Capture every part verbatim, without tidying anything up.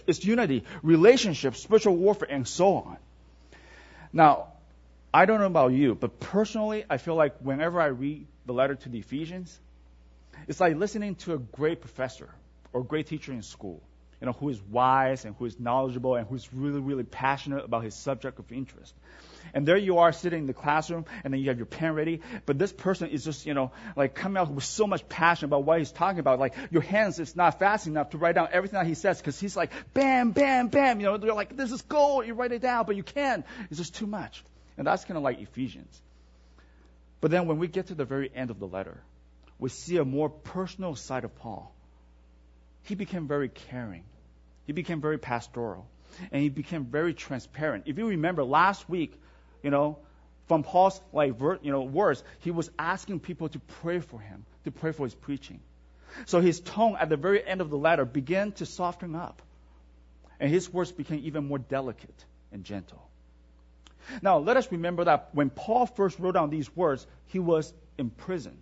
It's unity, relationship, spiritual warfare, and so on. Now, I don't know about you, but personally, I feel like whenever I read the letter to the Ephesians, it's like listening to a great professor or great teacher in school, you know, who is wise and who is knowledgeable and who's really, really passionate about his subject of interest. And there you are sitting in the classroom, and then you have your pen ready, but this person is just, you know, like coming out with so much passion about what he's talking about. Like your hands is not fast enough to write down everything that he says, because he's like, bam, bam, bam. You know, they're like, this is gold. You write it down, but you can't. It's just too much. And that's kind of like Ephesians. But then when we get to the very end of the letter, we see a more personal side of Paul. He became very caring. He became very pastoral. And he became very transparent. If you remember last week, you know, from Paul's like ver- you know words, he was asking people to pray for him, to pray for his preaching. So his tone at the very end of the letter began to soften up. And his words became even more delicate and gentle. Now, let us remember that when Paul first wrote down these words, he was in prison.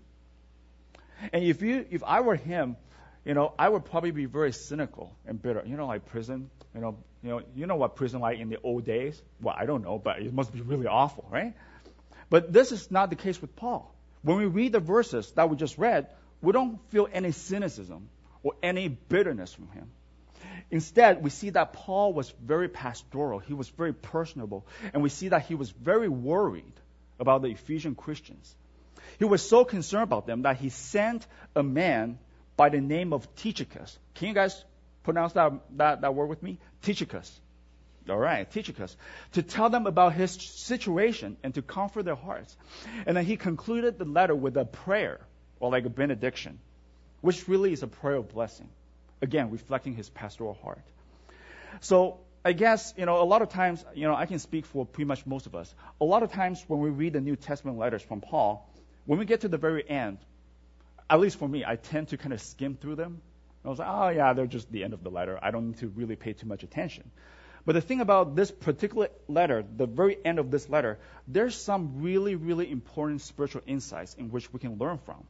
And if you, if I were him, you know, I would probably be very cynical and bitter. You know, like prison, you know, you know, you know what prison like in the old days? Well, I don't know, but it must be really awful, right? But this is not the case with Paul. When we read the verses that we just read, we don't feel any cynicism or any bitterness from him. Instead, we see that Paul was very pastoral. He was very personable. And we see that he was very worried about the Ephesian Christians. He was so concerned about them that he sent a man by the name of Tychicus. Can you guys pronounce that, that, that word with me? Tychicus. All right, Tychicus. To tell them about his situation and to comfort their hearts. And then he concluded the letter with a prayer, or like a benediction, which really is a prayer of blessing. Again, reflecting his pastoral heart. So I guess, you know, a lot of times, you know, I can speak for pretty much most of us. A lot of times when we read the New Testament letters from Paul, when we get to the very end, at least for me, I tend to kind of skim through them. I was like, oh yeah, they're just the end of the letter. I don't need to really pay too much attention. But the thing about this particular letter, the very end of this letter, there's some really, really important spiritual insights in which we can learn from.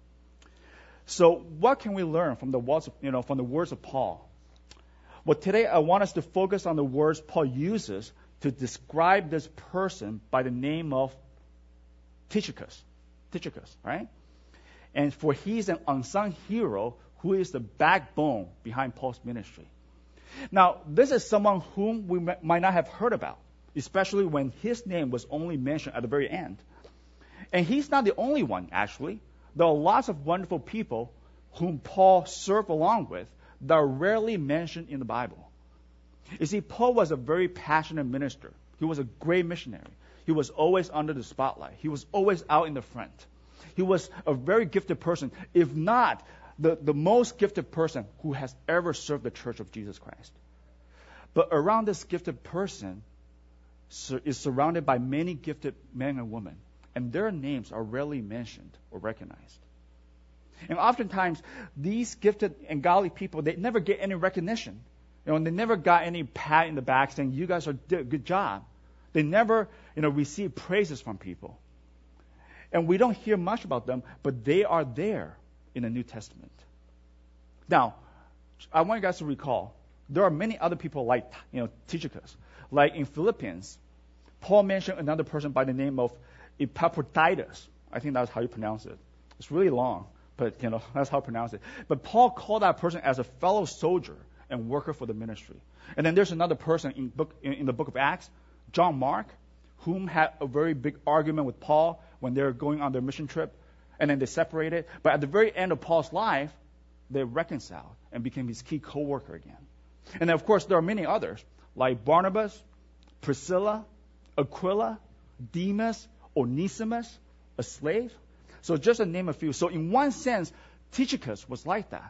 So what can we learn from the words of, you know, from the words of Paul? Well, today I want us to focus on the words Paul uses to describe this person by the name of Tychicus. Tychicus, right? And for he's an unsung hero who is the backbone behind Paul's ministry. Now, this is someone whom we might not have heard about, especially when his name was only mentioned at the very end. And he's not the only one, actually. There are lots of wonderful people whom Paul served along with that are rarely mentioned in the Bible. You see, Paul was a very passionate minister. He was a great missionary. He was always under the spotlight. He was always out in the front. He was a very gifted person, if not the, the most gifted person who has ever served the Church of Jesus Christ. But around this gifted person is surrounded by many gifted men and women, and their names are rarely mentioned or recognized. And oftentimes, these gifted and godly people, they never get any recognition. You know, and they never got any pat in the back saying, you guys are did a good job. They never, you know, receive praises from people. And we don't hear much about them, but they are there in the New Testament. Now, I want you guys to recall, there are many other people like, you know, Tychicus. Like in Philippians, Paul mentioned another person by the name of Epaphroditus. I think that's how you pronounce it. It's really long, but, you know, that's how I pronounce it. But Paul called that person as a fellow soldier and worker for the ministry. And then there's another person in, book, in, in the book of Acts, John Mark, whom had a very big argument with Paul when they were going on their mission trip, and then they separated. But at the very end of Paul's life, they reconciled and became his key co-worker again. And then, of course, there are many others, like Barnabas, Priscilla, Aquila, Demas, Onesimus, a slave. So just to name a few. So in one sense, Tychicus was like that.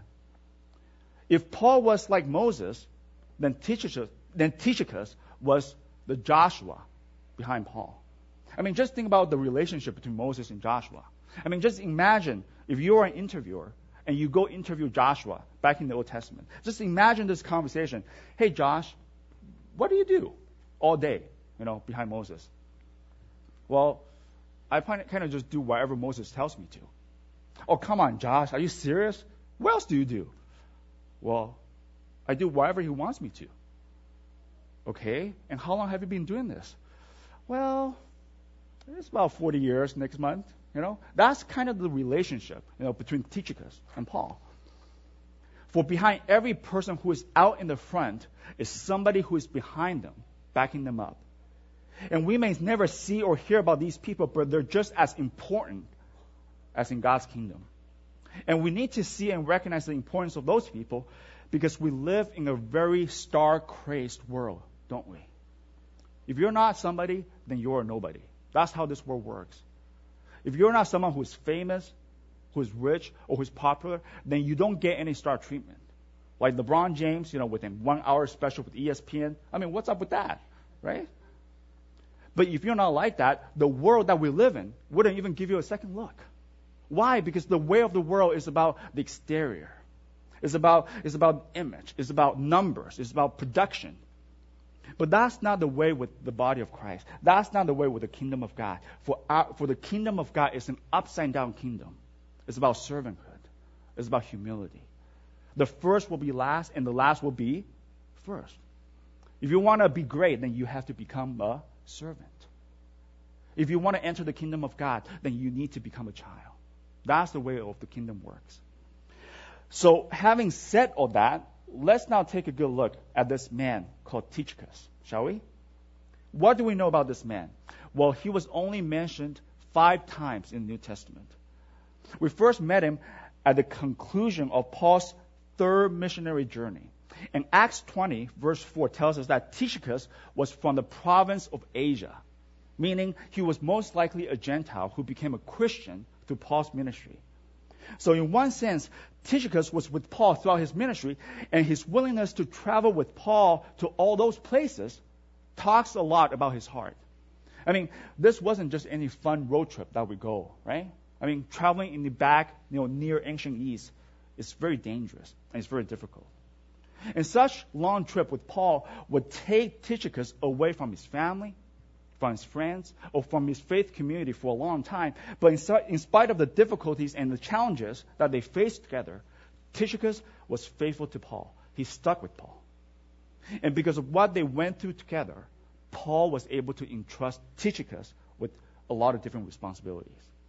If Paul was like Moses, then Tychicus, then Tychicus was the Joshua behind Paul. I mean, just think about the relationship between Moses and Joshua. I mean, just imagine if you are an interviewer and you go interview Joshua back in the Old Testament. Just imagine this conversation. Hey, Josh, what do you do all day, you know, behind Moses? Well, I kind of just do whatever Moses tells me to. Oh, come on, Josh, are you serious? What else do you do? Well, I do whatever he wants me to. Okay, and how long have you been doing this? Well, it's about forty years next month. You know, that's kind of the relationship, you know, between Tychicus and Paul. For behind every person who is out in the front is somebody who is behind them, backing them up. And we may never see or hear about these people, but they're just as important as in God's kingdom. And we need to see and recognize the importance of those people because we live in a very star-crazed world, don't we? If you're not somebody, then you're a nobody. That's how this world works. If you're not someone who's famous, who's rich, or who's popular, then you don't get any star treatment. Like LeBron James, you know, within one hour special with E S P N. I mean, what's up with that, right? But if you're not like that, the world that we live in wouldn't even give you a second look. Why? Because the way of the world is about the exterior. It's about, it's about image. It's about numbers. It's about production. But that's not the way with the body of Christ. That's not the way with the kingdom of God. For, our, for the kingdom of God is an upside-down kingdom. It's about servanthood. It's about humility. The first will be last, and the last will be first. If you want to be great, then you have to become a servant. If you want to enter the kingdom of God, then you need to become a child. That's the way of the kingdom works. So having said all that, let's now take a good look at this man called Tychicus, shall we? What do we know about this man? Well, he was only mentioned five times in the New Testament. We first met him at the conclusion of Paul's third missionary journey. And Acts twenty, verse four, tells us that Tychicus was from the province of Asia, meaning he was most likely a Gentile who became a Christian through Paul's ministry. So in one sense, Tychicus was with Paul throughout his ministry, and his willingness to travel with Paul to all those places talks a lot about his heart. I mean, this wasn't just any fun road trip that we go, right? I mean, traveling in the back, you know, near ancient East is very dangerous, and it's very difficult. And such long trip with Paul would take Tychicus away from his family, from his friends, or from his faith community for a long time. But in, in spite of the difficulties and the challenges that they faced together, Tychicus was faithful to Paul. He stuck with Paul. And because of what they went through together, Paul was able to entrust Tychicus with a lot of different responsibilities.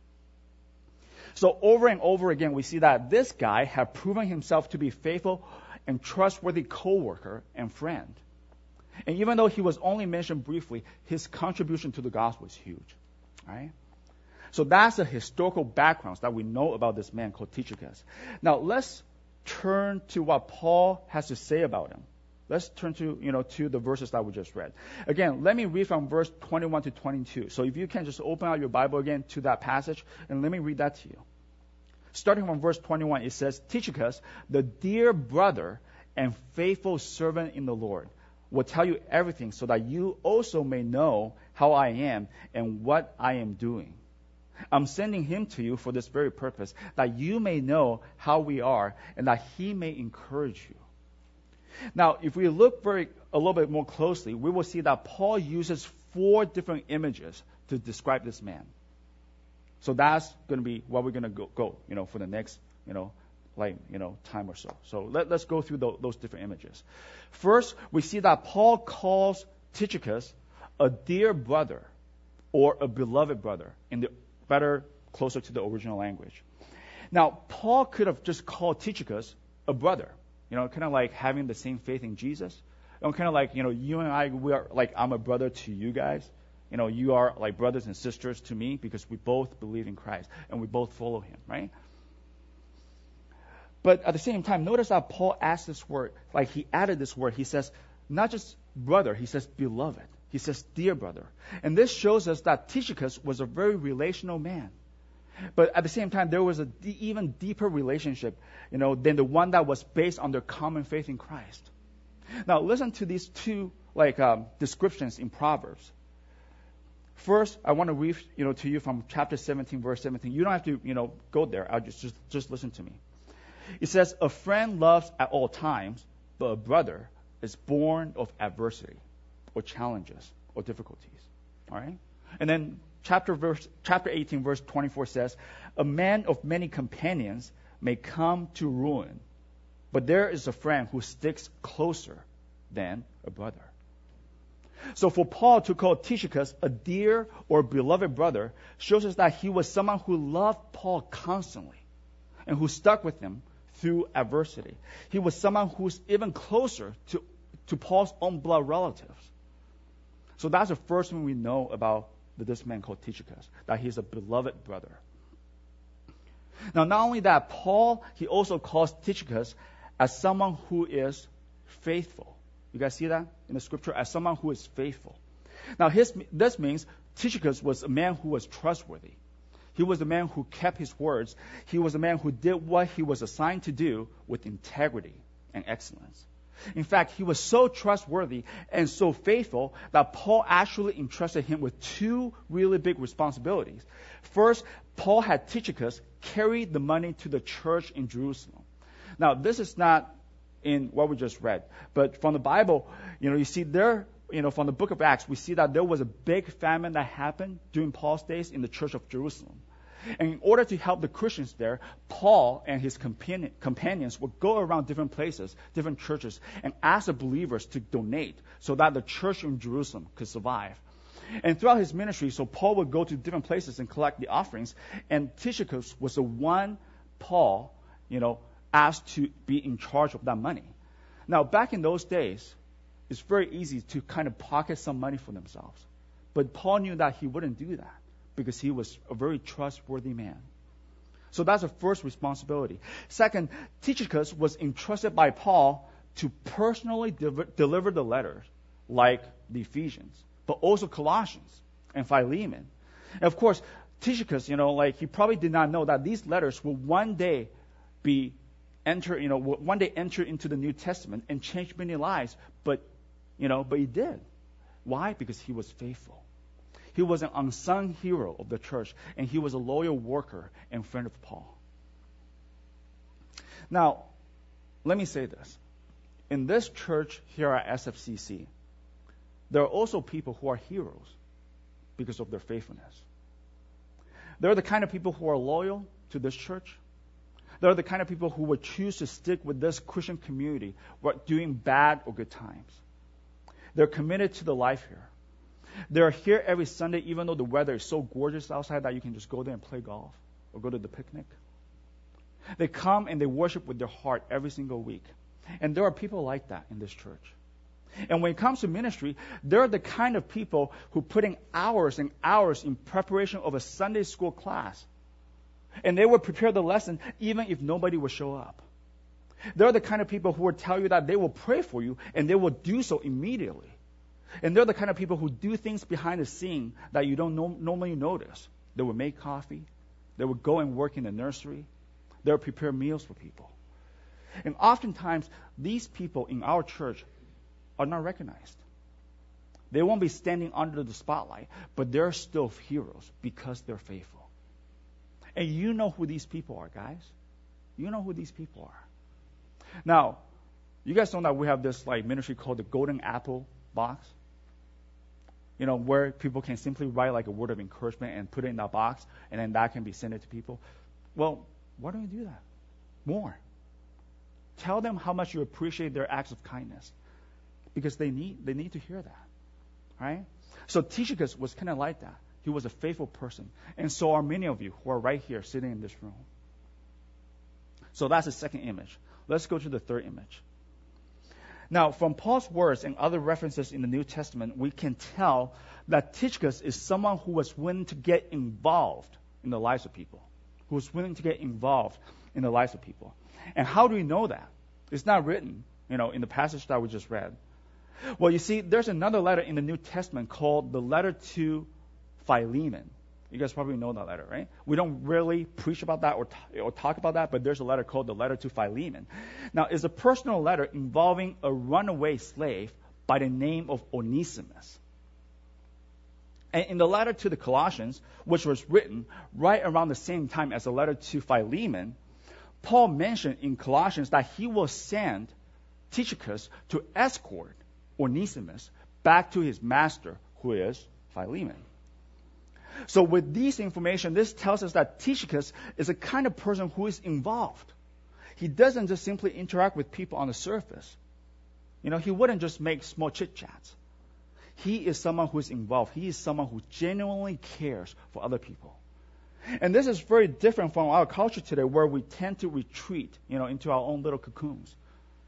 So over and over again, we see that this guy had proven himself to be faithful and trustworthy co-worker and friend. And even though he was only mentioned briefly, his contribution to the gospel is huge. Right? So that's the historical backgrounds that we know about this man called Tychicus. Now let's turn to what Paul has to say about him. Let's turn to, you know, to the verses that we just read. Again, let me read from verse twenty-one to twenty-two. So if you can just open out your Bible again to that passage, and let me read that to you. Starting from verse twenty-one, it says, Tychicus, the dear brother and faithful servant in the Lord, will tell you everything so that you also may know how I am and what I am doing. I'm sending him to you for this very purpose, that you may know how we are and that he may encourage you. Now, if we look very a little bit more closely, we will see that Paul uses four different images to describe this man. So that's going to be what we're going to go, go, you know, for the next, you know, like, you know, time or so. So let, let's go through the, those different images. First, we see that Paul calls Tychicus a dear brother or a beloved brother in the better, closer to the original language. Now, Paul could have just called Tychicus a brother. You know, kind of like having the same faith in Jesus. And kind of like, you know, you and I, we are like, I'm a brother to you guys. You know, you are like brothers and sisters to me because we both believe in Christ and we both follow him, right? But at the same time, notice that Paul adds this word, like he added this word. He says, not just brother, he says beloved. He says dear brother. And this shows us that Tychicus was a very relational man. But at the same time, there was an d- even deeper relationship, you know, than the one that was based on their common faith in Christ. Now, listen to these two, like, um, descriptions in Proverbs. First, I want to read, you know, to you from chapter seventeen, verse seventeen. You don't have to, you know, go there. I'll just, just, just listen to me. It says, a friend loves at all times, but a brother is born of adversity or challenges or difficulties. All right? And then Chapter verse, chapter eighteen, verse twenty-four says, a man of many companions may come to ruin, but there is a friend who sticks closer than a brother. So for Paul to call Tychicus a dear or beloved brother shows us that he was someone who loved Paul constantly and who stuck with him through adversity. He was someone who's even closer to, to Paul's own blood relatives. So that's the first thing we know about this man called Tychicus, that he's a beloved brother. Now, not only that, Paul, he also calls Tychicus as someone who is faithful. You guys see that in the scripture? As someone who is faithful. Now, his, this means Tychicus was a man who was trustworthy. He was a man who kept his words. He was a man who did what he was assigned to do with integrity and excellence. In fact, he was so trustworthy and so faithful that Paul actually entrusted him with two really big responsibilities. First, Paul had Tychicus carry the money to the church in Jerusalem. Now, this is not in what we just read, but from the Bible, you know, you see there, you know, from the book of Acts, we see that there was a big famine that happened during Paul's days in the church of Jerusalem. And in order to help the Christians there, Paul and his companion, companions would go around different places, different churches, and ask the believers to donate so that the church in Jerusalem could survive. And throughout his ministry, so Paul would go to different places and collect the offerings, and Tychicus was the one Paul, you know, asked to be in charge of that money. Now, back in those days, it's very easy to kind of pocket some money for themselves. But Paul knew that he wouldn't do that because he was a very trustworthy man. So that's the first responsibility. Second, Tychicus was entrusted by Paul to personally de- deliver the letters, like the Ephesians, but also Colossians and Philemon. And of course, Tychicus, you know, like he probably did not know that these letters will one day be enter, you know, will one day enter into the New Testament and change many lives. But, you know, but he did. Why? Because he was faithful. He was an unsung hero of the church, and he was a loyal worker and friend of Paul. Now, let me say this. In this church here at S F C C, there are also people who are heroes because of their faithfulness. They're the kind of people who are loyal to this church. They're the kind of people who would choose to stick with this Christian community during bad or good times. They're committed to the life here. They're here every Sunday, even though the weather is so gorgeous outside that you can just go there and play golf or go to the picnic. They come and they worship with their heart every single week. And there are people like that in this church. And when it comes to ministry, they're the kind of people who put in hours and hours in preparation of a Sunday school class. And they will prepare the lesson even if nobody will show up. They're the kind of people who will tell you that they will pray for you, and they will do so immediately. And they're the kind of people who do things behind the scene that you don't no- normally notice. They will make coffee. They will go and work in the nursery. They will prepare meals for people. And oftentimes, these people in our church are not recognized. They won't be standing under the spotlight, but they're still heroes because they're faithful. And you know who these people are, guys. You know who these people are. Now, you guys know that we have this like ministry called the Golden Apple Box. You know, where people can simply write like a word of encouragement and put it in that box, and then that can be sent it to people. Well, why don't you do that? More. Tell them how much you appreciate their acts of kindness, because they need they need to hear that, right? So Tychicus was kind of like that. He was a faithful person, and so are many of you who are right here sitting in this room. So that's the second image. Let's go to the third image. Now, from Paul's words and other references in the New Testament, we can tell that Tychicus is someone who was willing to get involved in the lives of people, who was willing to get involved in the lives of people. And how do we know that? It's not written, you know, in the passage that we just read. Well, you see, there's another letter in the New Testament called the letter to Philemon. You guys probably know that letter, right? We don't really preach about that or, t- or talk about that, but there's a letter called the letter to Philemon. Now, it's a personal letter involving a runaway slave by the name of Onesimus. And in the letter to the Colossians, which was written right around the same time as the letter to Philemon, Paul mentioned in Colossians that he will send Tychicus to escort Onesimus back to his master, who is Philemon. So with this information, this tells us that Tychicus is a kind of person who is involved. He doesn't just simply interact with people on the surface. You know, he wouldn't just make small chit-chats. he is someone who is involved. He is someone who genuinely cares for other people. And this is very different from our culture today, where we tend to retreat, you know, into our own little cocoons.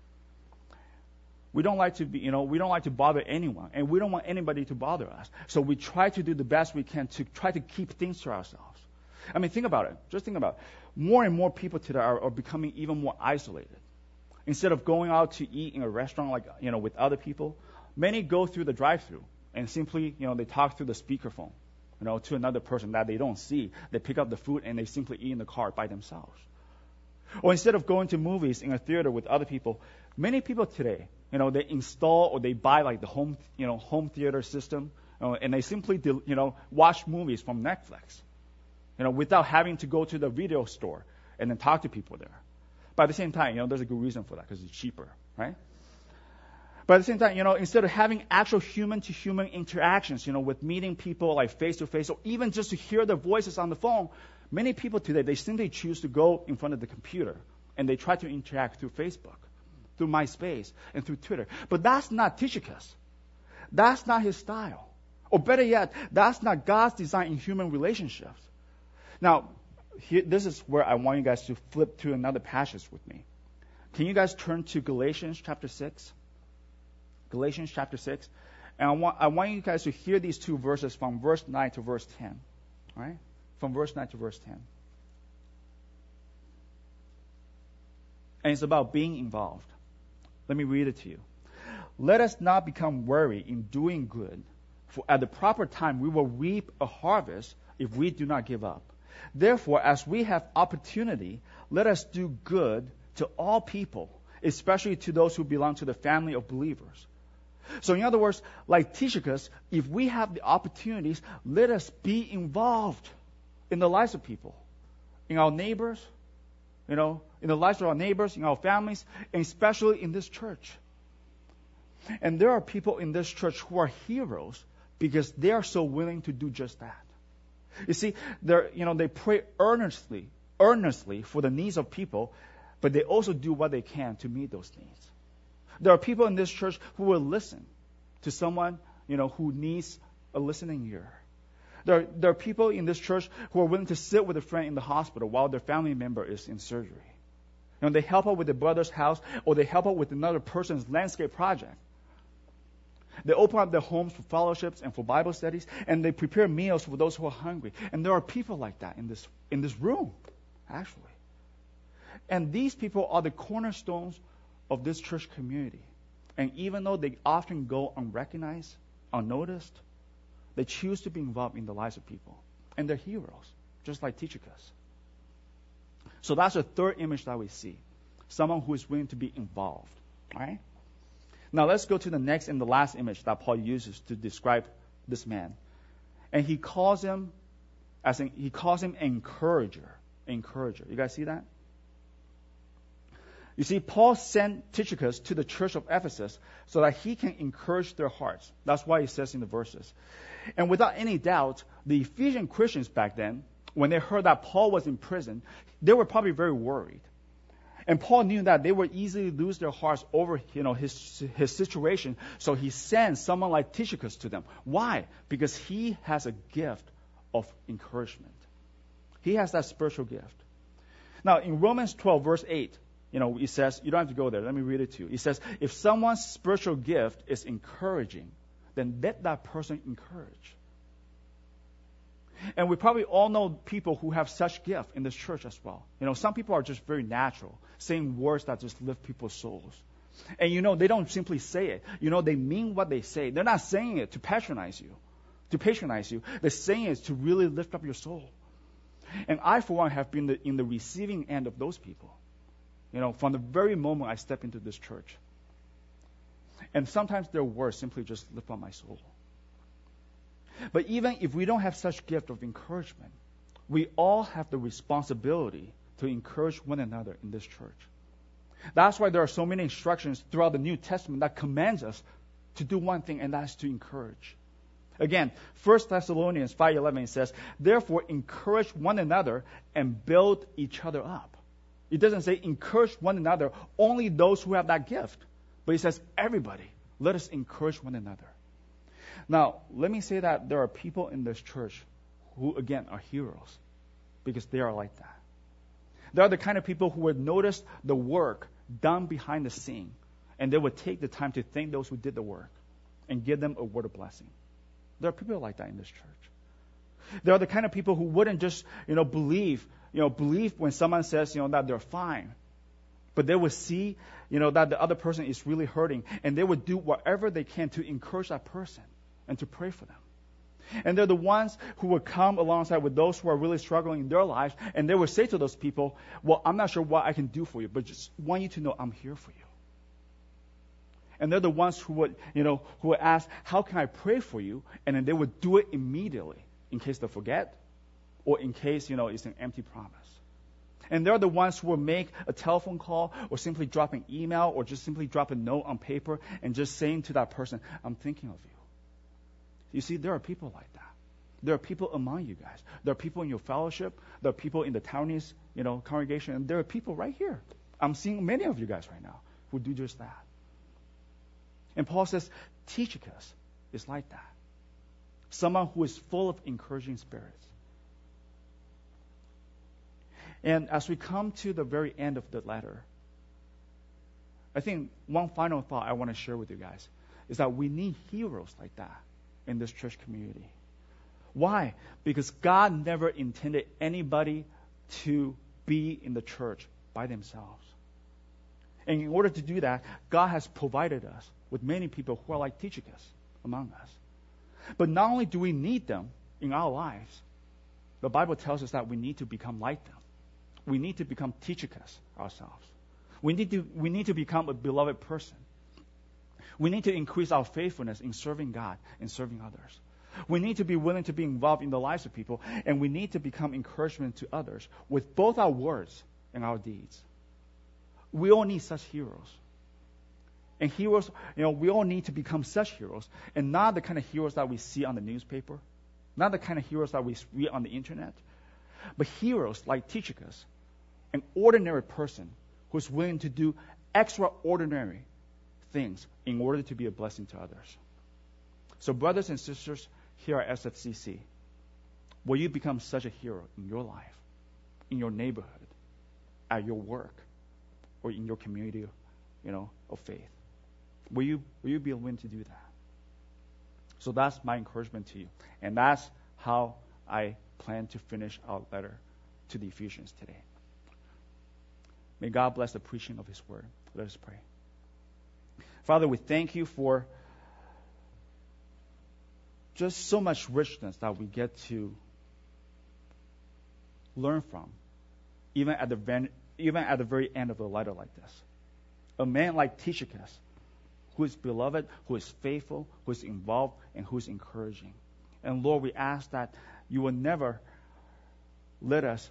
We don't like to be, you know, we don't like to bother anyone, and we don't want anybody to bother us. So we try to do the best we can to try to keep things to ourselves. I mean, think about it. Just think about it. More and more people today are, are becoming even more isolated. Instead of going out to eat in a restaurant, like, you know, with other people, many go through the drive-thru and simply, you know, they talk through the speakerphone, you know, to another person that they don't see. They pick up the food and they simply eat in the car by themselves. Or instead of going to movies in a theater with other people, many people today, you know, they install or they buy like the home, you know, home theater system, you know, and they simply, you know, watch movies from Netflix, you know, without having to go to the video store and then talk to people there. But at the same time, you know, there's a good reason for that because it's cheaper, right? But at the same time, you know, instead of having actual human-to-human interactions, you know, with meeting people like face-to-face, or even just to hear their voices on the phone, many people today, they simply choose to go in front of the computer and they try to interact through Facebook, through MySpace, and through Twitter. But that's not Tychicus. That's not his style. Or better yet, that's not God's design in human relationships. Now, here, this is where I want you guys to flip to another passage with me. Can you guys turn to Galatians chapter six? Galatians chapter six. And I want, I want you guys to hear these two verses from verse nine to verse ten. All right? From verse nine to verse ten. And it's about being involved. Let me read it to you. Let us not become weary in doing good, for at the proper time we will reap a harvest if we do not give up. Therefore, as we have opportunity, let us do good to all people, especially to those who belong to the family of believers. So in other words, like Tychicus, if we have the opportunities, let us be involved in the lives of people, in our neighbors, you know, in the lives of our neighbors, in our families, and especially in this church. And there are people in this church who are heroes because they are so willing to do just that. You see, they're, you know, they pray earnestly, earnestly for the needs of people, but they also do what they can to meet those needs. There are people in this church who will listen to someone, you know, who needs a listening ear. There are, there are people in this church who are willing to sit with a friend in the hospital while their family member is in surgery. You know, they help out with their brother's house, or they help out with another person's landscape project. They open up their homes for fellowships and for Bible studies, and they prepare meals for those who are hungry. And there are people like that in this in this room, actually. And these people are the cornerstones of this church community. And even though they often go unrecognized, unnoticed, they choose to be involved in the lives of people. And they're heroes, just like Tychicus. So that's the third image that we see. Someone who is willing to be involved. All right? Now let's go to the next and the last image that Paul uses to describe this man. And he calls him as an, he calls him encourager. Encourager. You guys see that? You see, Paul sent Tychicus to the church of Ephesus so that he can encourage their hearts. That's why he says in the verses. And without any doubt, the Ephesian Christians back then, when they heard that Paul was in prison, they were probably very worried. And Paul knew that they would easily lose their hearts over, you know, his his situation. So he sends someone like Tychicus to them. Why? Because he has a gift of encouragement. He has that spiritual gift. Now, in Romans twelve, verse eight, you know, it says, you don't have to go there. Let me read it to you. It says, if someone's spiritual gift is encouraging, then let that person encourage. And we probably all know people who have such gift in this church as well. You know, some people are just very natural, saying words that just lift people's souls. And you know, they don't simply say it. You know, they mean what they say. They're not saying it to patronize you, to patronize you. They're saying it to really lift up your soul. And I, for one, have been the, in the receiving end of those people. You know, from the very moment I step into this church. And sometimes their words simply just lift up my soul. But even if we don't have such gift of encouragement, we all have the responsibility to encourage one another in this church. That's why there are so many instructions throughout the New Testament that commands us to do one thing, and that's to encourage. Again, First Thessalonians five eleven says, therefore encourage one another and build each other up. It doesn't say encourage one another, only those who have that gift. But it says everybody, let us encourage one another. Now, let me say that there are people in this church who, again, are heroes because they are like that. They are the kind of people who would notice the work done behind the scene, and they would take the time to thank those who did the work and give them a word of blessing. There are people like that in this church. They are the kind of people who wouldn't just, you know, believe, you know, believe when someone says, you know, that they're fine. But they would see, you know, that the other person is really hurting, and they would do whatever they can to encourage that person and to pray for them. And they're the ones who would come alongside with those who are really struggling in their lives, and they would say to those people, well, I'm not sure what I can do for you, but just want you to know I'm here for you. And they're the ones who would, you know, who would ask, how can I pray for you? And then they would do it immediately in case they forget or in case, you know, it's an empty promise. And they're the ones who will make a telephone call or simply drop an email or just simply drop a note on paper and just saying to that person, I'm thinking of you. You see, there are people like that. There are people among you guys. There are people in your fellowship. There are people in the Taiwanese, you know, congregation. And there are people right here. I'm seeing many of you guys right now who do just that. And Paul says, Tychicus is like that. Someone who is full of encouraging spirits. And as we come to the very end of the letter, I think one final thought I want to share with you guys is that we need heroes like that in this church community. Why? Because God never intended anybody to be in the church by themselves. And in order to do that, God has provided us with many people who are like Tychicus among us. But not only do we need them in our lives, the Bible tells us that we need to become like them. We need to become Tychicus ourselves. We need to, we need to become a beloved person. We need to increase our faithfulness in serving God and serving others. We need to be willing to be involved in the lives of people, and we need to become encouragement to others with both our words and our deeds. We all need such heroes. And heroes, you know, we all need to become such heroes, and not the kind of heroes that we see on the newspaper, not the kind of heroes that we read on the internet, but heroes like Tychicus, an ordinary person who's willing to do extraordinary things in order to be a blessing to others. So brothers and sisters here at S F C C, will you become such a hero in your life, in your neighborhood, at your work, or in your community, you know, of faith? Will you, will you be willing to do that? So that's my encouragement to you. And that's how I plan to finish our letter to the Ephesians today. May God bless the preaching of His word. Let us pray. Father, we thank you for just so much richness that we get to learn from, even at the ven- even at the very end of a letter like this. A man like Tychicus, who is beloved, who is faithful, who is involved, and who is encouraging. And Lord, we ask that you will never let us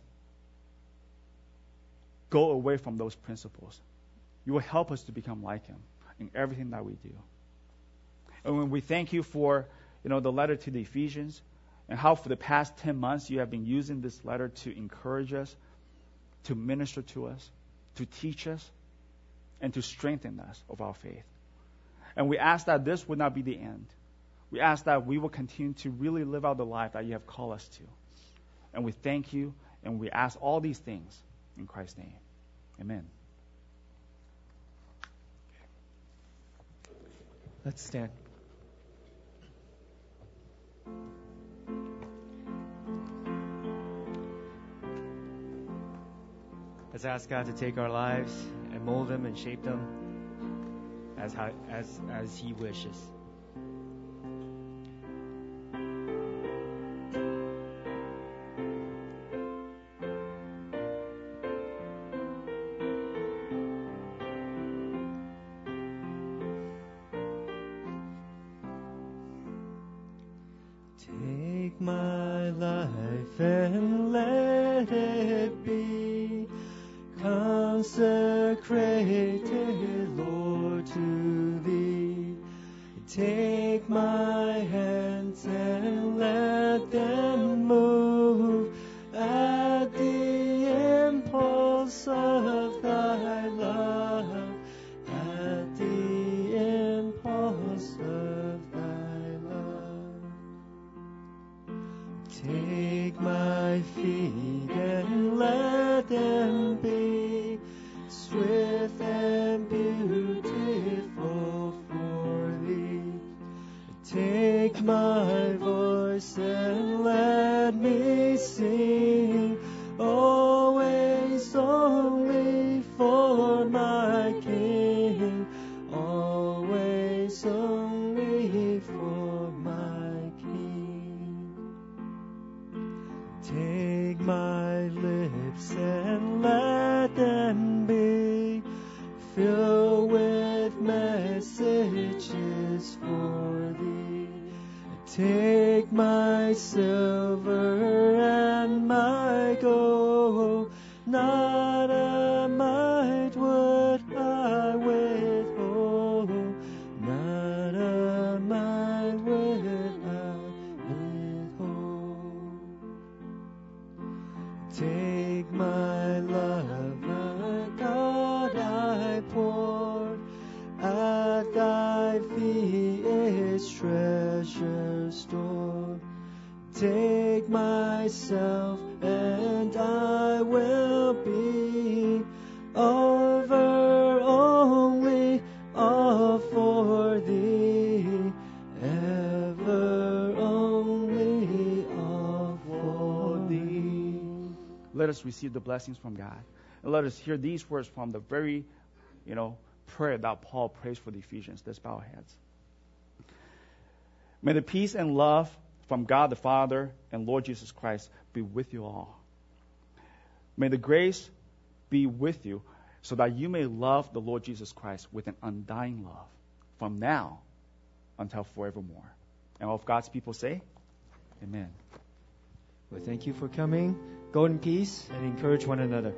go away from those principles. You will help us to become like him in everything that we do. And when we thank you for, you know, the letter to the Ephesians, and how for the past ten months you have been using this letter to encourage us, to minister to us, to teach us, and to strengthen us of our faith. And we ask that this would not be the end. We ask that we will continue to really live out the life that you have called us to. And we thank you, and we ask all these things in Christ's name. Amen. Let's stand. Let's ask God to take our lives and mold them and shape them as how, as as He wishes. Take my life and let it be consecrated, Lord, to Thee. Take my hands and let them move at the impulse of Thy love, at the impulse of Thy love. thy feet and let them be swift and beautiful for thee. Take my voice and let me sing, always only for my King, always only for my King. Take my lips and let them be filled with messages for thee. Take my silver and my gold, not a mite would I withhold, not a mite would I withhold. Take my love, God, I pour at thy feet its treasure store. Take myself and I will be over only all for thee, ever only all for thee. Let us receive the blessings from God. And let us hear these words from the very, you know, prayer that Paul prays for the Ephesians. Let's bow our heads. May the peace and love from God the Father and Lord Jesus Christ be with you all. May the grace be with you so that you may love the Lord Jesus Christ with an undying love from now until forevermore. And all of God's people say, Amen. Well, thank you for coming. Go in peace and encourage one another.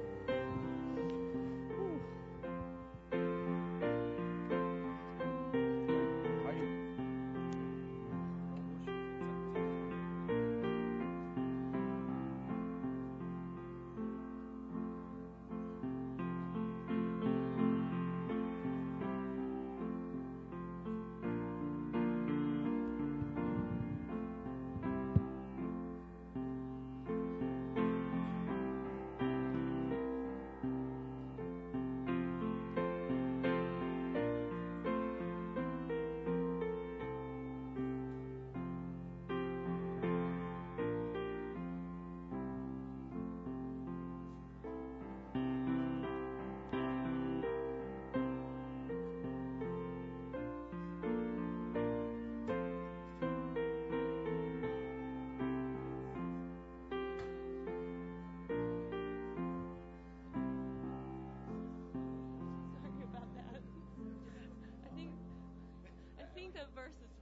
Sorry about that. I think I think the verse is